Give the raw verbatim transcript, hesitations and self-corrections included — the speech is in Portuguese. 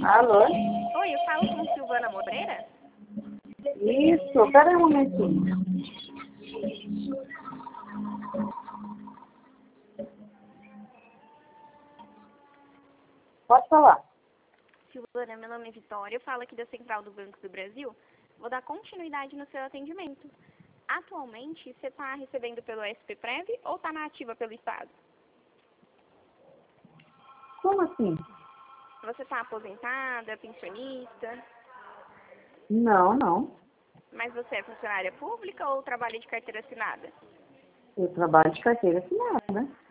Alô? Oi, eu falo com Silvana Moreira? Isso, pera aí um momentinho. Pode falar. Silvana, meu nome é Vitória, eu falo aqui da Central do Banco do Brasil. Vou dar continuidade no seu atendimento. Atualmente, você está recebendo pelo S P Prev ou está na ativa pelo Estado? Como assim? Você está aposentada, pensionista? Não, não. Mas você é funcionária pública ou trabalha de carteira assinada? Eu trabalho de carteira assinada.